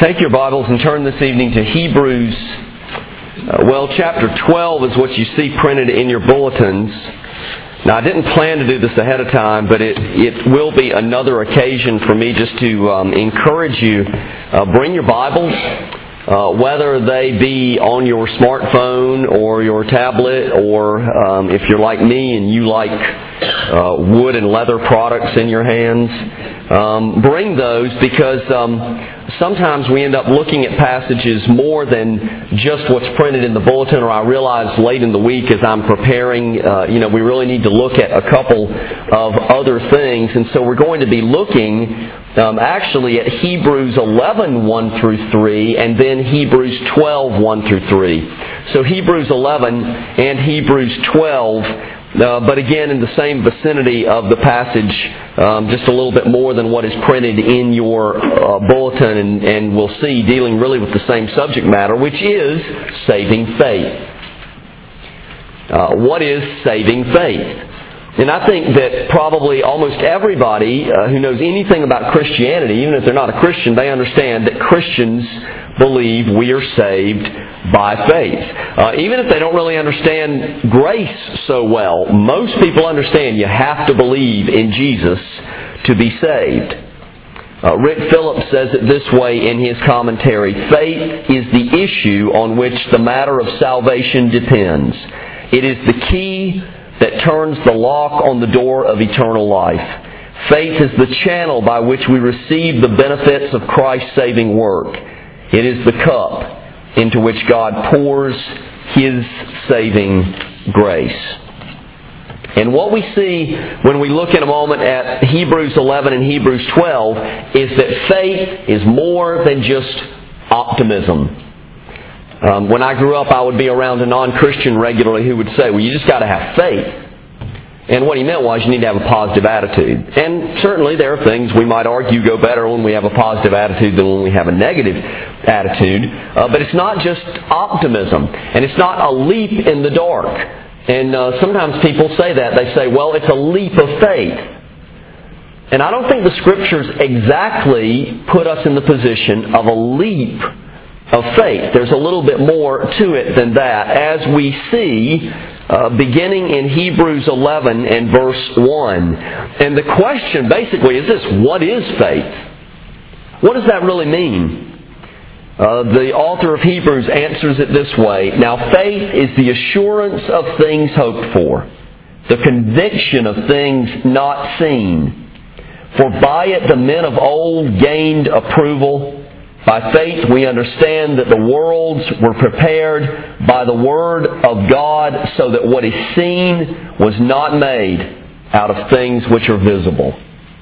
Take your Bibles and turn this evening to Hebrews. Chapter 12 is what you see printed in your bulletins. Now, I didn't plan to do this ahead of time, but it will be another occasion for me just to encourage you. Bring your Bibles, whether they be on your smartphone or your tablet, or if you're like me and you like wood and leather products in your hands, bring those, because sometimes we end up looking at passages more than just what's printed in the bulletin, or I realize late in the week as I'm preparing, we really need to look at a couple of other things. And so we're going to be looking actually at Hebrews 11, 1 through 3, and then Hebrews 12, 1 through 3. So Hebrews 11 and Hebrews 12, but again in the same vicinity of the passage, just a little bit more than what is printed in your bulletin, and we'll see, dealing really with the same subject matter, which is saving faith. What is saving faith? And I think that probably almost everybody who knows anything about Christianity, even if they're not a Christian, they understand that Christians believe we are saved by faith. Even if they don't really understand grace so well, most people understand you have to believe in Jesus to be saved. Rick Phillips says it this way in his commentary: faith is the issue on which the matter of salvation depends. It is the key that turns the lock on the door of eternal life. Faith is the channel by which we receive the benefits of Christ's saving work. It is the cup into which God pours His saving grace. And what we see when we look in a moment at Hebrews 11 and Hebrews 12 is that faith is more than just optimism. When I grew up, I would be around a non-Christian regularly who would say, well, you just got to have faith. And what he meant was you need to have a positive attitude. And certainly there are things we might argue go better when we have a positive attitude than when we have a negative attitude. But it's not just optimism. And it's not a leap in the dark. And sometimes people say that. They say, well, it's a leap of faith. And I don't think the Scriptures exactly put us in the position of a leap of faith. There's a little bit more to it than that, as we see beginning in Hebrews 11 and verse 1. And the question basically is this: what is faith? What does that really mean? The author of Hebrews answers it this way: now faith is the assurance of things hoped for, the conviction of things not seen. For by it the men of old gained approval. By faith we understand that the worlds were prepared by the Word of God, so that what is seen was not made out of things which are visible.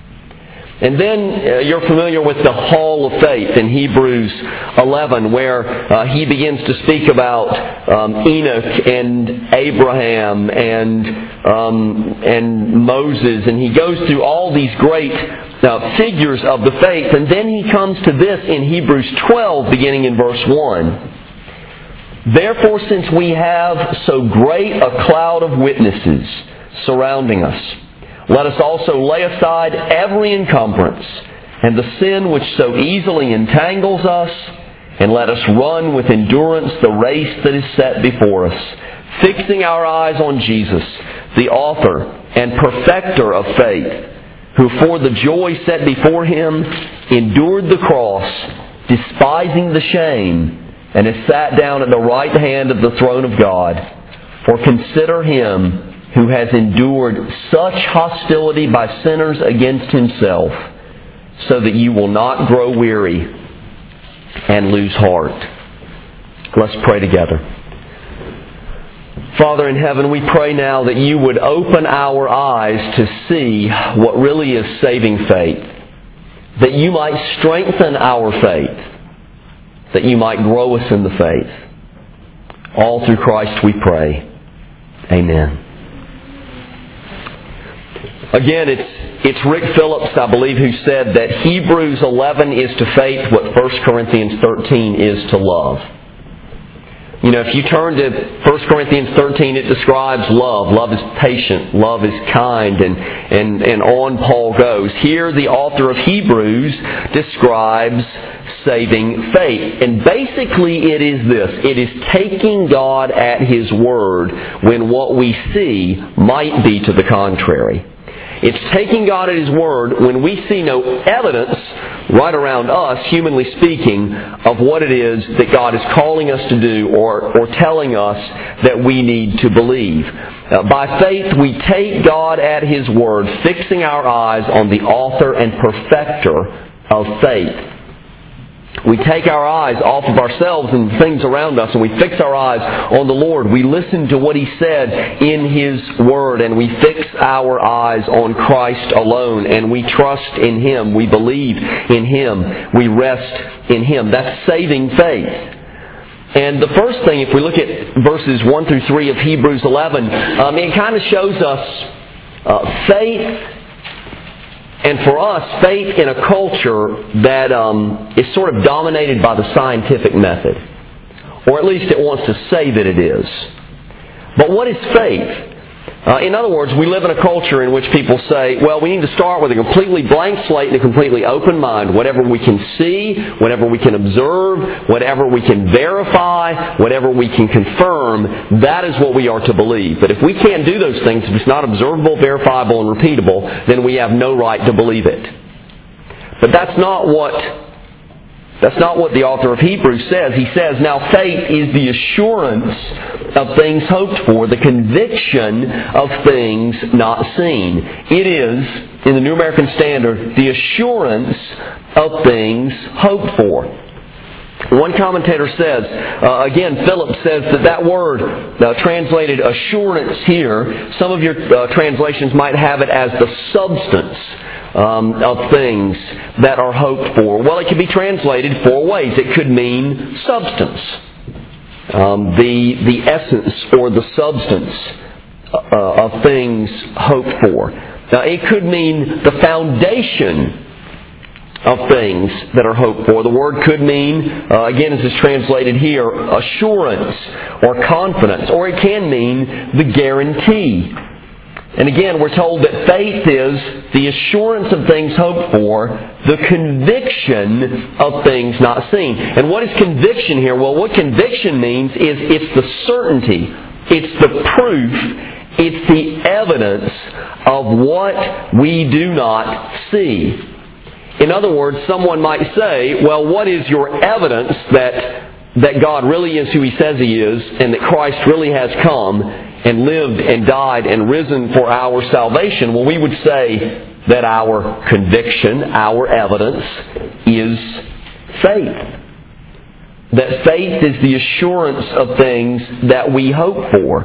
And then you're familiar with the Hall of Faith in Hebrews 11, where he begins to speak about Enoch and Abraham and Moses, and he goes through all these great figures of the faith. And then he comes to this in Hebrews 12, beginning in verse 1. Therefore, since we have so great a cloud of witnesses surrounding us, let us also lay aside every encumbrance and the sin which so easily entangles us, and let us run with endurance the race that is set before us, fixing our eyes on Jesus, the author and perfecter of faith, who for the joy set before Him endured the cross, despising the shame, and has sat down at the right hand of the throne of God. For consider Him who has endured such hostility by sinners against Himself, so that you will not grow weary and lose heart. Let's pray together. Father in heaven, we pray now that You would open our eyes to see what really is saving faith, that You might strengthen our faith, that You might grow us in the faith. All through Christ we pray. Amen. Again, it's Rick Phillips, I believe, who said that Hebrews 11 is to faith what 1 Corinthians 13 is to love. If you turn to 1 Corinthians 13, it describes love. Love is patient. Love is kind. And on Paul goes. Here, the author of Hebrews describes saving faith. And basically it is this. It is taking God at His word when what we see might be to the contrary. It's taking God at His word when we see no evidence right around us, humanly speaking, of what it is that God is calling us to do or telling us that we need to believe. By faith, we take God at His word, fixing our eyes on the author and perfecter of faith. We take our eyes off of ourselves and the things around us, and we fix our eyes on the Lord. We listen to what He said in His Word, and we fix our eyes on Christ alone, and we trust in Him. We believe in Him. We rest in Him. That's saving faith. And the first thing, if we look at verses 1 through 3 of Hebrews 11, it kind of shows us faith. And for us, faith in a culture that is sort of dominated by the scientific method. Or at least it wants to say that it is. But what is faith? In other words, we live in a culture in which people say, well, we need to start with a completely blank slate and a completely open mind. Whatever we can see, whatever we can observe, whatever we can verify, whatever we can confirm, that is what we are to believe. But if we can't do those things, if it's not observable, verifiable, and repeatable, then we have no right to believe it. But that's not what the author of Hebrews says. He says, now faith is the assurance of things hoped for, the conviction of things not seen. It is, in the New American Standard, the assurance of things hoped for. One commentator says, again, Phillips says that word translated assurance here, some of your translations might have it as the substance of things that are hoped for. Well, it could be translated four ways. It could mean substance, the essence or the substance of things hoped for. Now, it could mean the foundation of things that are hoped for. The word could mean, again as is translated here, assurance or confidence, or it can mean the guarantee. And again, we're told that faith is the assurance of things hoped for, the conviction of things not seen. And what is conviction here? Well, what conviction means is it's the certainty, it's the proof, it's the evidence of what we do not see. In other words, someone might say, well, what is your evidence that God really is who He says He is, and that Christ really has come and lived and died and risen for our salvation? Well, we would say that our conviction, our evidence, is faith. That faith is the assurance of things that we hope for.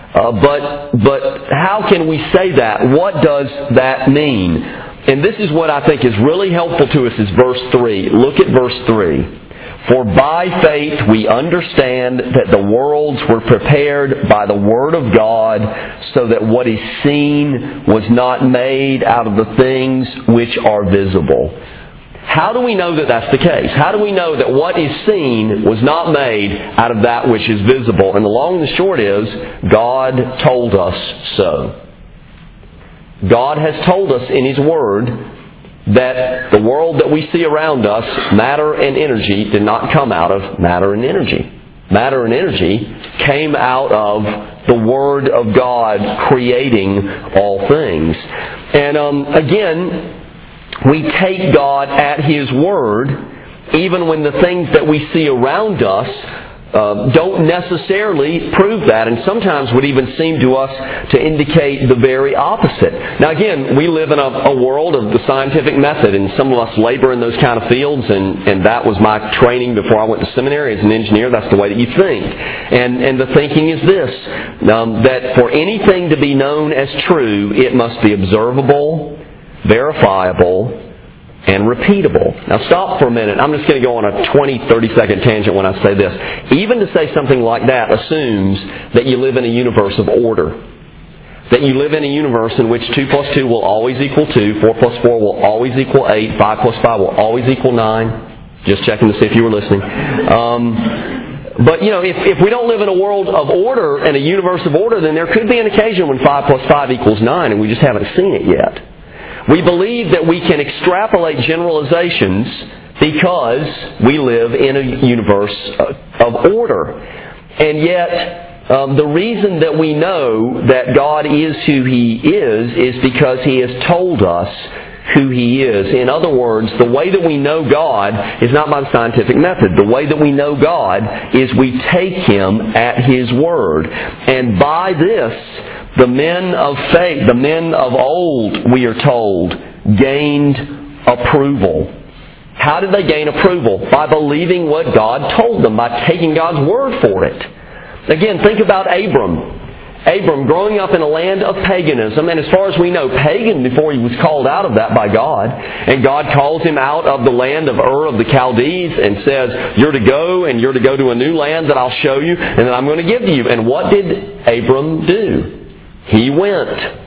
But how can we say that? What does that mean? And this is what I think is really helpful to us is verse 3. Look at verse 3. For by faith we understand that the worlds were prepared by the Word of God, so that what is seen was not made out of the things which are visible. How do we know that that's the case? How do we know that what is seen was not made out of that which is visible? And the long and the short is, God told us so. God has told us in His Word that the world that we see around us, matter and energy, did not come out of matter and energy. Matter and energy came out of the Word of God creating all things. And again, we take God at His Word, even when the things that we see around us don't necessarily prove that, and sometimes would even seem to us to indicate the very opposite. Now again, we live in a world of the scientific method, and some of us labor in those kind of fields, and that was my training before I went to seminary as an engineer. That's the way that you think. And the thinking is this, that for anything to be known as true, it must be observable, verifiable, and repeatable. Now stop for a minute. I'm just going to go on a 20, 30-second tangent when I say this. Even to say something like that assumes that you live in a universe of order. That you live in a universe in which 2 plus 2 will always equal 2, 4 plus 4 will always equal 8, 5 plus 5 will always equal 9. Just checking to see if you were listening. But, if we don't live in a world of order and a universe of order, then there could be an occasion when 5 plus 5 equals 9 and we just haven't seen it yet. We believe that we can extrapolate generalizations because we live in a universe of order. And yet, the reason that we know that God is who He is because He has told us who He is. In other words, the way that we know God is not by the scientific method. The way that we know God is we take Him at His word. And by this, the men of faith, the men of old, we are told, gained approval. How did they gain approval? By believing what God told them, by taking God's word for it. Again, think about Abram. Abram growing up in a land of paganism, and as far as we know, pagan before he was called out of that by God. And God calls him out of the land of Ur of the Chaldees and says, you're to go, and you're to go to a new land that I'll show you, and that I'm going to give to you. And what did Abram do? He went.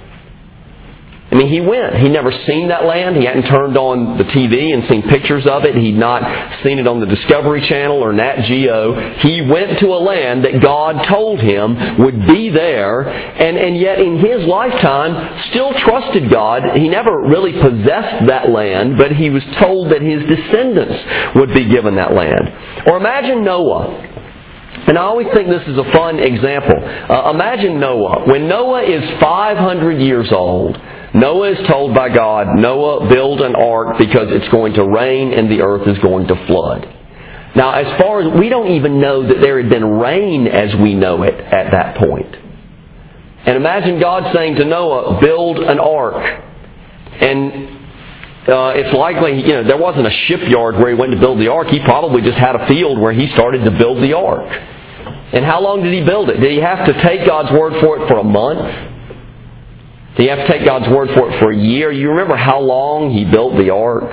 He went. He'd never seen that land. He hadn't turned on the TV and seen pictures of it. He'd not seen it on the Discovery Channel or Nat Geo. He went to a land that God told him would be there, and yet in his lifetime still trusted God. He never really possessed that land, but he was told that his descendants would be given that land. Or imagine Noah. And I always think this is a fun example. Imagine Noah. When Noah is 500 years old, Noah is told by God, Noah, build an ark because it's going to rain and the earth is going to flood. Now, as far as we don't even know that there had been rain as we know it at that point. And imagine God saying to Noah, build an ark. And it's likely, there wasn't a shipyard where he went to build the ark. He probably just had a field where he started to build the ark. And how long did he build it? Did he have to take God's word for it for a month? Did he have to take God's word for it for a year? You remember how long he built the ark?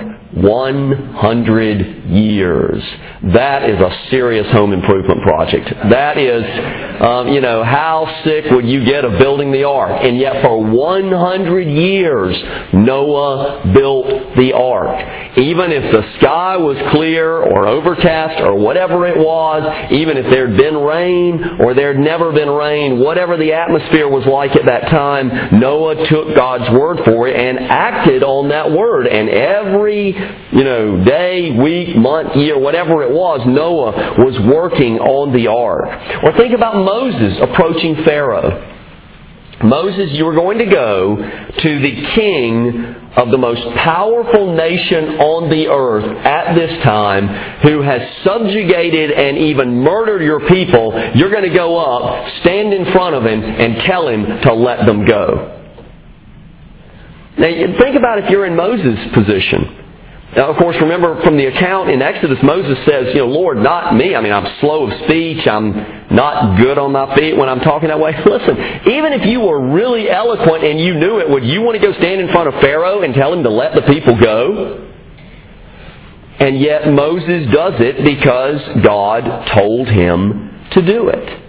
100 years. That is a serious home improvement project. That is, how sick would you get of building the ark? And yet for 100 years, Noah built the ark. Even if the sky was clear or overcast or whatever it was, even if there had been rain or there had never been rain, whatever the atmosphere was like at that time, Noah took God's word for it and acted on that word. And every day, week, month, year, whatever it was, Noah was working on the ark. Or think about Moses approaching Pharaoh. Moses, you are going to go to the king of the most powerful nation on the earth at this time, who has subjugated and even murdered your people. You're going to go up, stand in front of him, and tell him to let them go. Now, think about if you're in Moses' position. Now, of course, remember from the account in Exodus, Moses says, Lord, not me. I'm slow of speech. I'm not good on my feet when I'm talking that way. Listen, even if you were really eloquent and you knew it, would you want to go stand in front of Pharaoh and tell him to let the people go? And yet Moses does it because God told him to do it.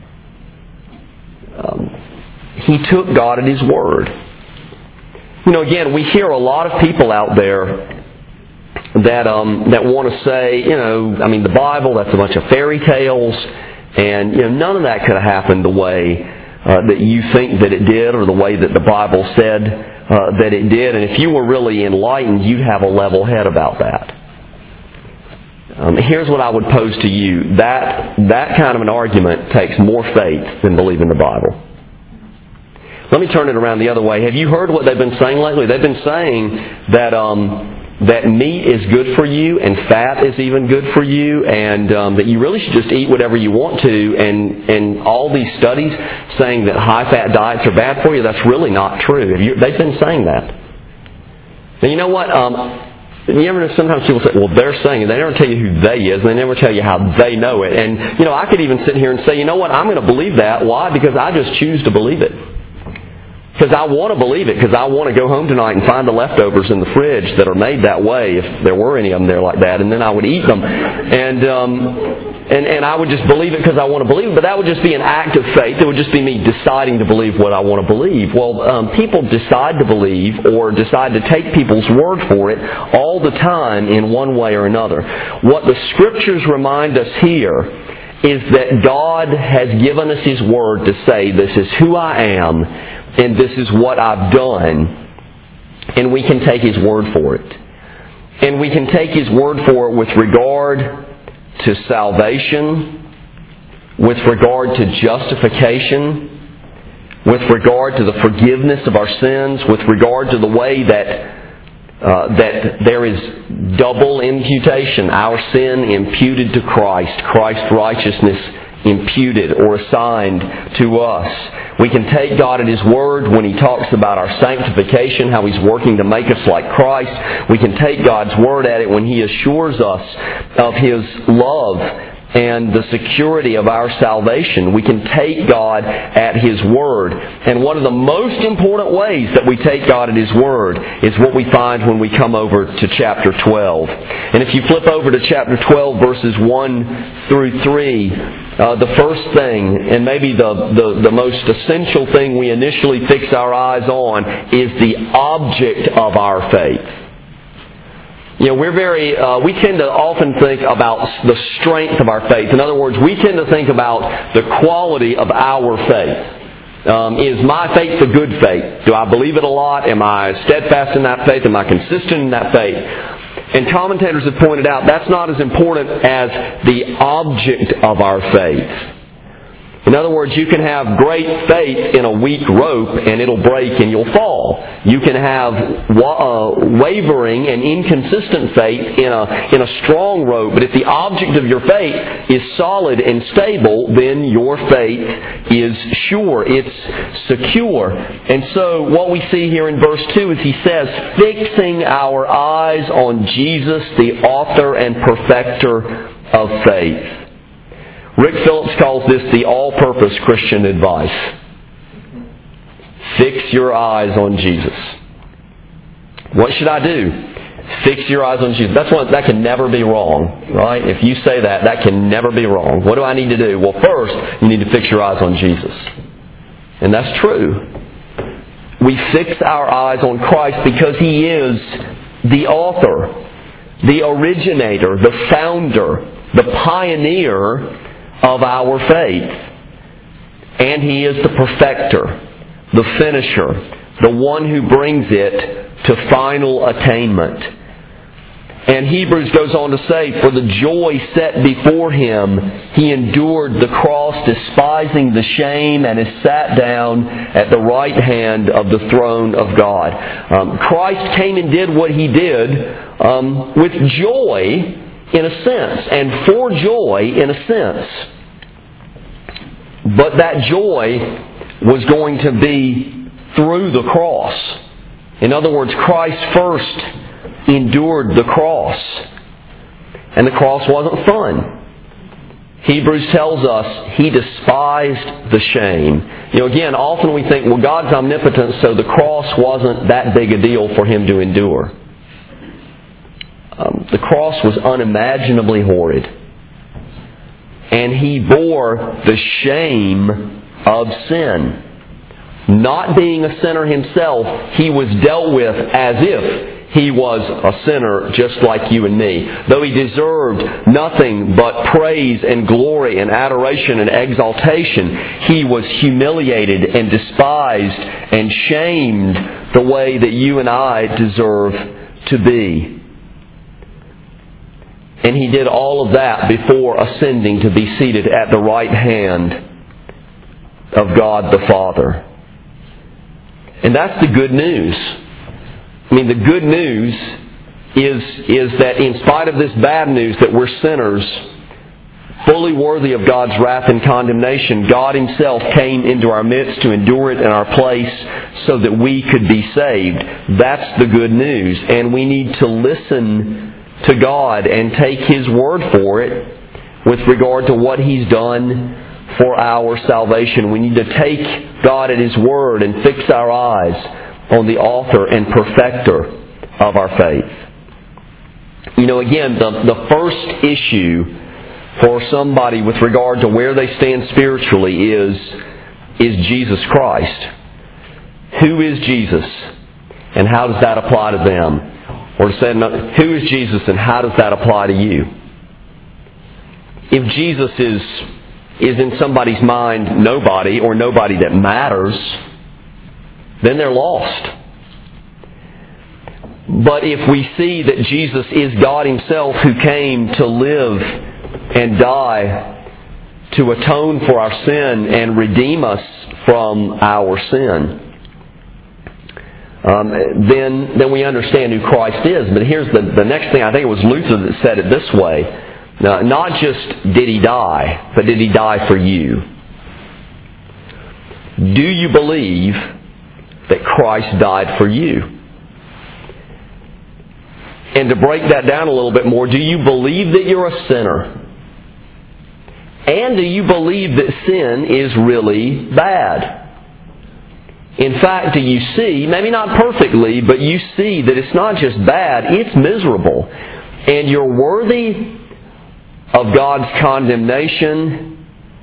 He took God at His word. Again, we hear a lot of people out there that want to say, the Bible, that's a bunch of fairy tales, and none of that could have happened the way that you think that it did, or the way that the Bible said that it did. And if you were really enlightened, you'd have a level head about that. Here's what I would pose to you. That kind of an argument takes more faith than believing the Bible. Let me turn it around the other way. Have you heard what they've been saying lately? They've been saying that meat is good for you, and fat is even good for you, and that you really should just eat whatever you want to, and all these studies saying that high-fat diets are bad for you, that's really not true. They've been saying that. And you know what? You ever know, sometimes people say, well, they're saying it. They never tell you who they is, and they never tell you how they know it. And, I could even sit here and say, you know what? I'm going to believe that. Why? Because I just choose to believe it. Because I want to believe it, because I want to go home tonight and find the leftovers in the fridge that are made that way, if there were any of them there like that, and then I would eat them. And I would just believe it because I want to believe it, but that would just be an act of faith. It would just be me deciding to believe what I want to believe. Well, people decide to believe or decide to take people's word for it all the time in one way or another. What the Scriptures remind us here is that God has given us His word to say, this is who I am, and this is what I've done, and we can take His word for it. And we can take His Word for it with regard to salvation, with regard to justification, with regard to the forgiveness of our sins, with regard to the way that there is double imputation, our sin imputed to Christ, Christ's righteousness imputed or assigned to us. We can take God at His Word when He talks about our sanctification, how He's working to make us like Christ. We can take God's Word at it when He assures us of His love and the security of our salvation. We can take God at His Word. And one of the most important ways that we take God at His Word is what we find when we come over to chapter 12. And if you flip over to chapter 12, verses 1 through 3, the first thing, and maybe the most essential thing we initially fix our eyes on, is the object of our faith. You know, we tend to often think about the strength of our faith. In other words, we tend to think about the quality of our faith. Is my faith a good faith? Do I believe it a lot? Am I steadfast in that faith? Am I consistent in that faith? And commentators have pointed out that's not as important as the object of our faith. In other words, you can have great faith in a weak rope and it'll break and you'll fall. You can have wavering and inconsistent faith in a strong rope. But if the object of your faith is solid and stable, then your faith is sure. It's secure. And so what we see here in verse 2 is he says, fixing our eyes on Jesus, the author and perfecter of faith. Rick Phillips calls this the all-purpose Christian advice. Fix your eyes on Jesus. What should I do? Fix your eyes on Jesus. That can never be wrong, right? If you say that can never be wrong. What do I need to do? Well, first, you need to fix your eyes on Jesus. And that's true. We fix our eyes on Christ because He is the author, the originator, the founder, the pioneer of our faith. And He is the perfecter, the finisher, the one who brings it to final attainment. And Hebrews goes on to say, for the joy set before Him, He endured the cross, despising the shame, and is sat down at the right hand of the throne of God. Christ came and did what He did with joy, in a sense, and for joy in a sense. But that joy was going to be through the cross. In other words, Christ first endured the cross. And the cross wasn't fun. Hebrews tells us He despised the shame. You know, again, often we think, well, God's omnipotent, so the cross wasn't that big a deal for Him to endure. The cross was unimaginably horrid. And He bore the shame of sin. Not being a sinner Himself, He was dealt with as if He was a sinner just like you and me. Though He deserved nothing but praise and glory and adoration and exaltation, He was humiliated and despised and shamed the way that you and I deserve to be. And He did all of that before ascending to be seated at the right hand of God the Father. And that's the good news. I mean, the good news is that in spite of this bad news that we're sinners, fully worthy of God's wrath and condemnation, God Himself came into our midst to endure it in our place so that we could be saved. That's the good news. And we need to listen to God and take His word for it with regard to what He's done for our salvation. We need to take God at His word and fix our eyes on the author and perfecter of our faith. You know, again, the first issue for somebody with regard to where they stand spiritually is Jesus Christ. Who is Jesus? And how does that apply to them? Or to say, who is Jesus and how does that apply to you? If Jesus is in somebody's mind nobody or nobody that matters, then they're lost. But if we see that Jesus is God Himself who came to live and die to atone for our sin and redeem us from our sin, then we understand who Christ is. But here's the next thing. I think it was Luther that said it this way. Not just did He die, but did He die for you? Do you believe that Christ died for you? And to break that down a little bit more, do you believe that you're a sinner? And do you believe that sin is really bad? In fact, do you see, maybe not perfectly, but you see that it's not just bad, it's miserable. And you're worthy of God's condemnation,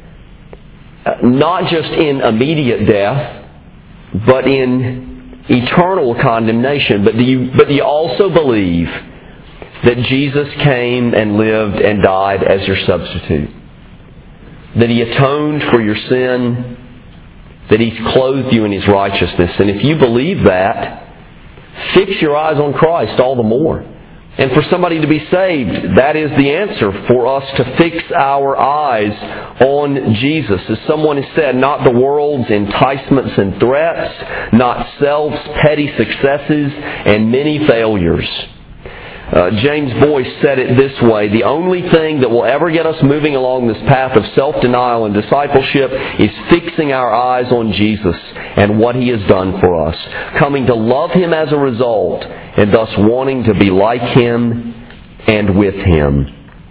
not just in immediate death, but in eternal condemnation. But do you also believe that Jesus came and lived and died as your substitute? That He atoned for your sin, that He's clothed you in His righteousness. And if you believe that, fix your eyes on Christ all the more. And for somebody to be saved, that is the answer, for us to fix our eyes on Jesus. As someone has said, not the world's enticements and threats, not self's petty successes and many failures. James Boyce said it this way: the only thing that will ever get us moving along this path of self-denial and discipleship is fixing our eyes on Jesus and what He has done for us, coming to love Him as a result, and thus wanting to be like Him and with Him.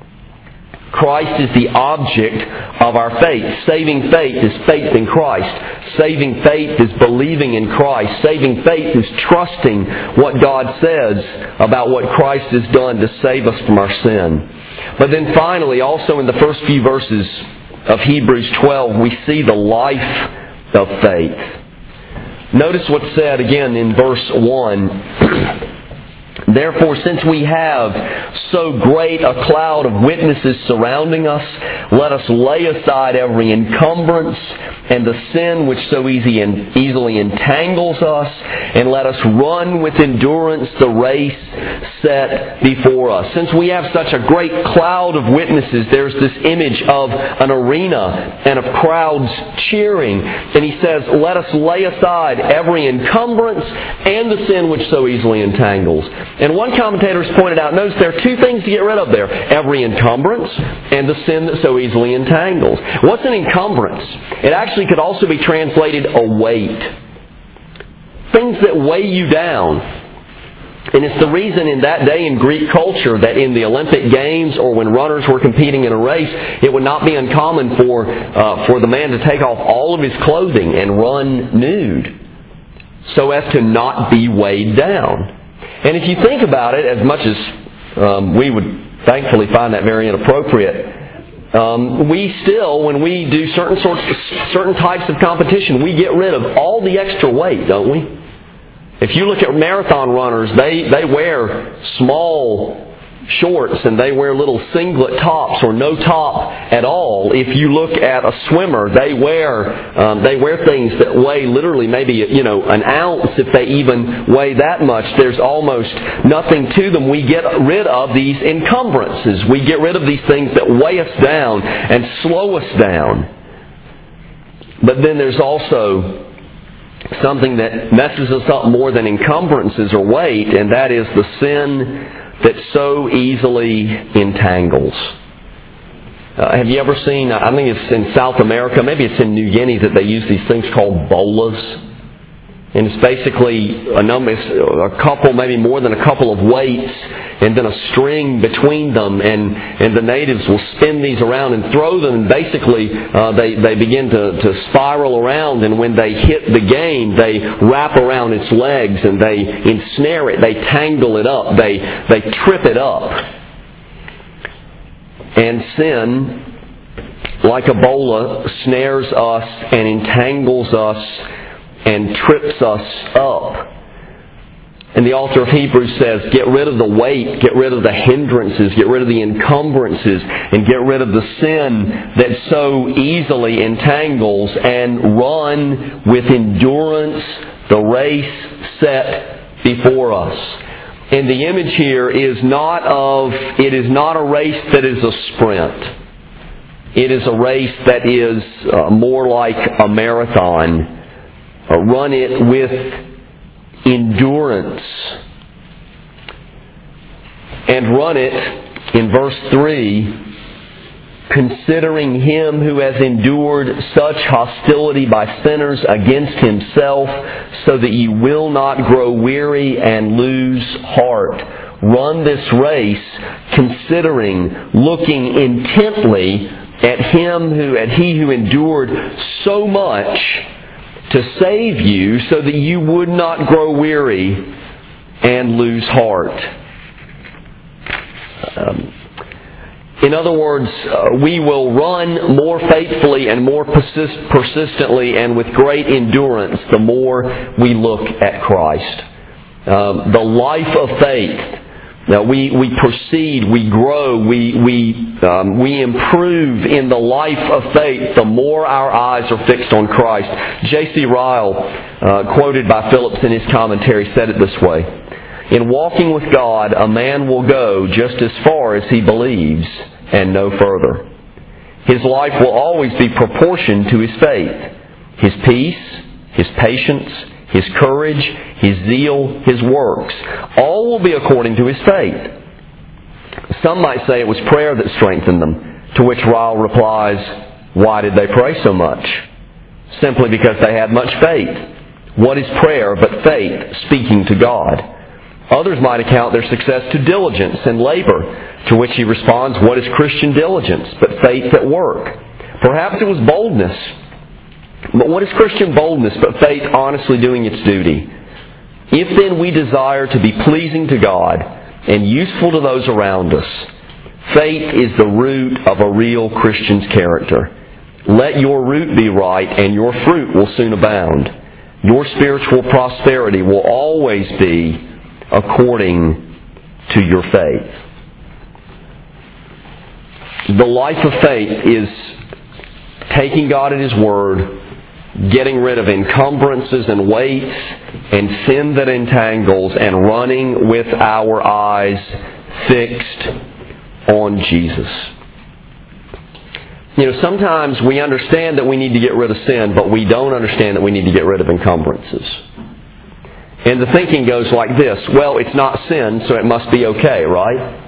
Christ is the object of our faith. Saving faith is faith in Christ. Saving faith is believing in Christ. Saving faith is trusting what God says about what Christ has done to save us from our sin. But then finally, also in the first few verses of Hebrews 12, we see the life of faith. Notice what's said again in verse 1. Therefore, since we have so great a cloud of witnesses surrounding us, let us lay aside every encumbrance and the sin which so easily entangles us, and let us run with endurance the race set before us. Since we have such a great cloud of witnesses, there's this image of an arena and of crowds cheering. And he says, let us lay aside every encumbrance and the sin which so easily entangles. And one commentator has pointed out, notice there are two things to get rid of there: every encumbrance and the sin that so easily entangles. What's an encumbrance? It actually could also be translated a weight. Things that weigh you down. And it's the reason in that day in Greek culture that in the Olympic Games, or when runners were competing in a race, it would not be uncommon for the man to take off all of his clothing and run nude, so as to not be weighed down. And if you think about it, as much as we would thankfully find that very inappropriate, we still, when we do certain types of competition, we get rid of all the extra weight, don't we? If you look at marathon runners, they wear small shorts and they wear little singlet tops or no top at all. If you look at a swimmer, they wear things that weigh literally maybe an ounce, if they even weigh that much. There's almost nothing to them. We get rid of these encumbrances. We get rid of these things that weigh us down and slow us down. But then there's also something that messes us up more than encumbrances or weight, and that is the sin that so easily entangles. Have you ever seen, I think it's in South America, maybe it's in New Guinea, that they use these things called bolas. And it's basically a couple, maybe more than a couple of weights, and then a string between them, and the natives will spin these around and throw them, and basically they begin to spiral around, and when they hit the game, they wrap around its legs, and they ensnare it, they tangle it up, they trip it up. And sin, like a bola, snares us and entangles us and trips us up. And the author of Hebrews says, get rid of the weight, get rid of the hindrances, get rid of the encumbrances, and get rid of the sin that so easily entangles, and run with endurance the race set before us. And the image here is it is not a race that is a sprint. It is a race that is more like a marathon. Run it with endurance. And run it, in verse 3, considering Him who has endured such hostility by sinners against Himself, so that you will not grow weary and lose heart. Run this race considering, looking intently at He who endured so much to save you, so that you would not grow weary and lose heart. In other words, we will run more faithfully and more persistently and with great endurance the more we look at Christ. The life of faith. Now we proceed, we grow, we improve in the life of faith the more our eyes are fixed on Christ. J.C. Ryle, quoted by Phillips in his commentary, said it this way: in walking with God, a man will go just as far as he believes and no further. His life will always be proportioned to his faith, his peace, his patience, his courage, his zeal, his works. All will be according to his faith. Some might say it was prayer that strengthened them, to which Ryle replies, why did they pray so much? Simply because they had much faith. What is prayer but faith speaking to God? Others might account their success to diligence and labor, to which he responds, what is Christian diligence but faith at work? Perhaps it was boldness. But what is Christian boldness but faith honestly doing its duty? If then we desire to be pleasing to God and useful to those around us, faith is the root of a real Christian's character. Let your root be right and your fruit will soon abound. Your spiritual prosperity will always be according to your faith. The life of faith is taking God at His Word, getting rid of encumbrances and weights and sin that entangles, and running with our eyes fixed on Jesus. You know, sometimes we understand that we need to get rid of sin, but we don't understand that we need to get rid of encumbrances. And the thinking goes like this: well, it's not sin, so it must be okay, right?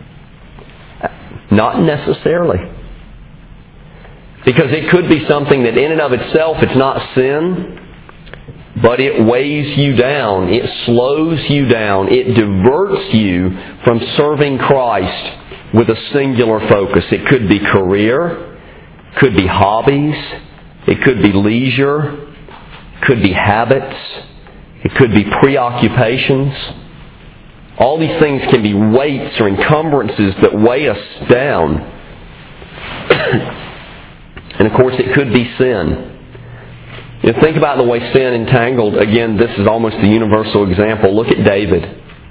Not necessarily. Because it could be something that in and of itself it's not sin, but it weighs you down, it slows you down, it diverts you from serving Christ with a singular focus. It could be career, could be hobbies, it could be leisure, could be habits, it could be preoccupations. All these things can be weights or encumbrances that weigh us down. And of course it could be sin. You know, think about the way sin entangled. Again, this is almost a universal example. Look at David.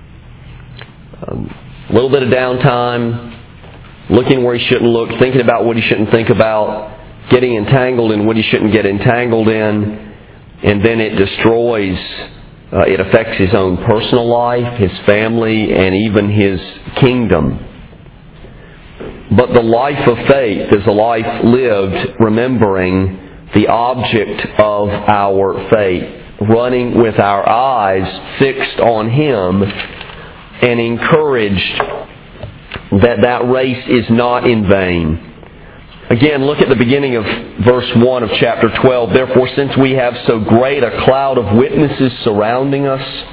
A little bit of downtime, looking where he shouldn't look, thinking about what he shouldn't think about, getting entangled in what he shouldn't get entangled in, and then it destroys, it affects his own personal life, his family, and even his kingdom. But the life of faith is a life lived remembering the object of our faith, running with our eyes fixed on Him, and encouraged that that race is not in vain. Again, look at the beginning of verse 1 of chapter 12. Therefore, since we have so great a cloud of witnesses surrounding us,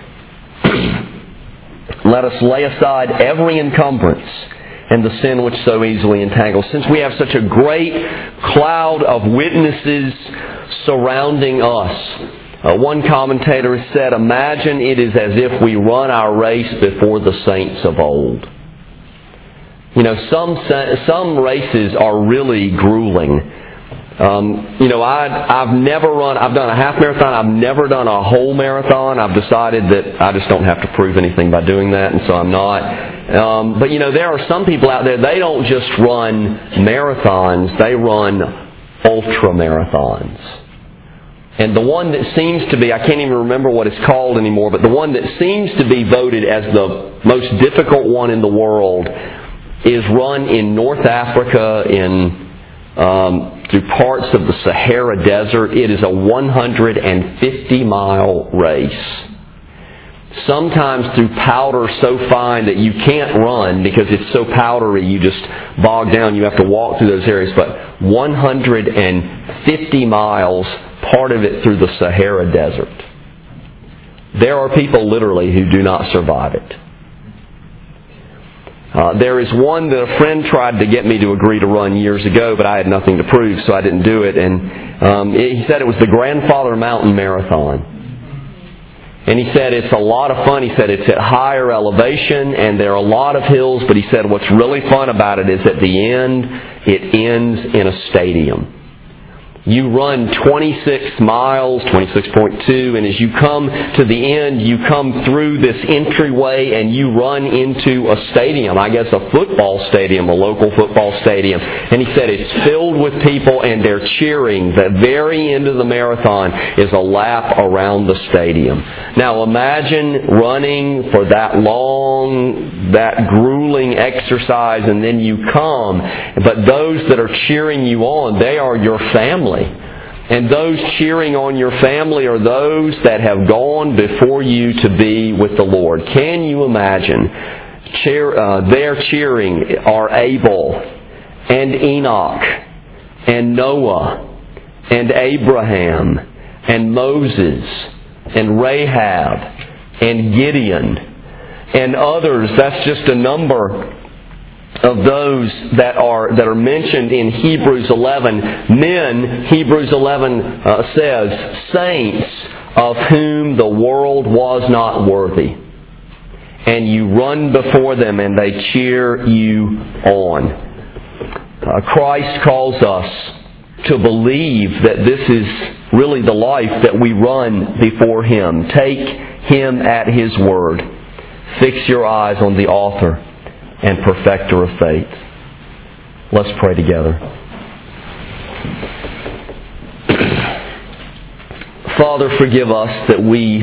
let us lay aside every encumbrance and the sin which so easily entangles. Since we have such a great cloud of witnesses surrounding us, one commentator has said, imagine it is as if we run our race before the saints of old. You know, some races are really grueling. I've done a half marathon. I've never done a whole marathon. I've decided that I just don't have to prove anything by doing that, and so I'm not. But there are some people out there, they don't just run marathons, they run ultra marathons. And the one that seems to be, I can't even remember what it's called anymore, but the one that seems to be voted as the most difficult one in the world is run in North Africa, through parts of the Sahara Desert. It is a 150-mile race. Sometimes through powder so fine that you can't run because it's so powdery, you just bog down. You have to walk through those areas. But 150 miles, part of it through the Sahara Desert. There are people literally who do not survive it. There is one that a friend tried to get me to agree to run years ago, but I had nothing to prove, so I didn't do it. And he said it was the Grandfather Mountain Marathon. And he said it's a lot of fun. He said it's at higher elevation and there are a lot of hills, but he said what's really fun about it is at the end, it ends in a stadium. You run 26 miles, 26.2, and as you come to the end, you come through this entryway and you run into a stadium, I guess a football stadium, a local football stadium. And he said it's filled with people and they're cheering. The very end of the marathon is a lap around the stadium. Now imagine running for that long, that grueling exercise, and then you come, but those that are cheering you on, they are your family. And those cheering on your family are those that have gone before you to be with the Lord. Can you imagine? Their cheering are Abel and Enoch and Noah and Abraham and Moses and Rahab and Gideon and others. That's just a number of those that are mentioned in Hebrews 11. Men, Hebrews 11 says, saints of whom the world was not worthy. And you run before them and they cheer you on. Christ calls us to believe that this is really the life that we run before Him. Take Him at His word. Fix your eyes on the author and perfecter of faith. Let's pray together. Father, forgive us that we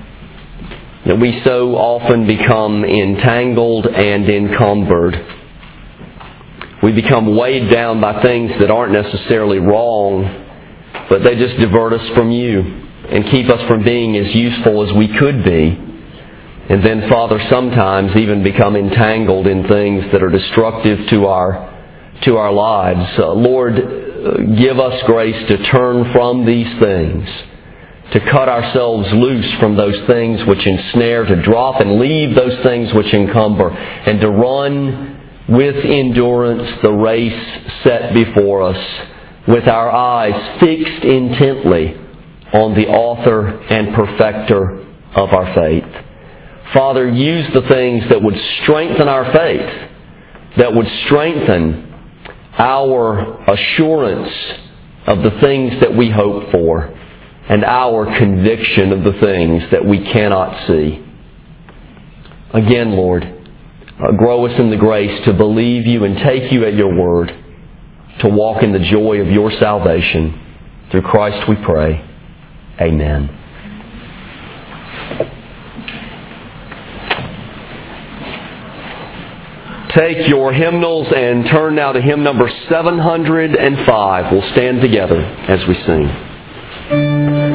so often become entangled and encumbered. We become weighed down by things that aren't necessarily wrong, but they just divert us from You and keep us from being as useful as we could be. And then, Father, sometimes even become entangled in things that are destructive to our lives. Lord, give us grace to turn from these things, to cut ourselves loose from those things which ensnare, to drop and leave those things which encumber, and to run with endurance the race set before us, with our eyes fixed intently on the author and perfecter of our faith. Father, use the things that would strengthen our faith, that would strengthen our assurance of the things that we hope for, and our conviction of the things that we cannot see. Again, Lord, grow us in the grace to believe You and take You at Your word, to walk in the joy of Your salvation. Through Christ we pray. Amen. Take your hymnals and turn now to hymn number 705. We'll stand together as we sing.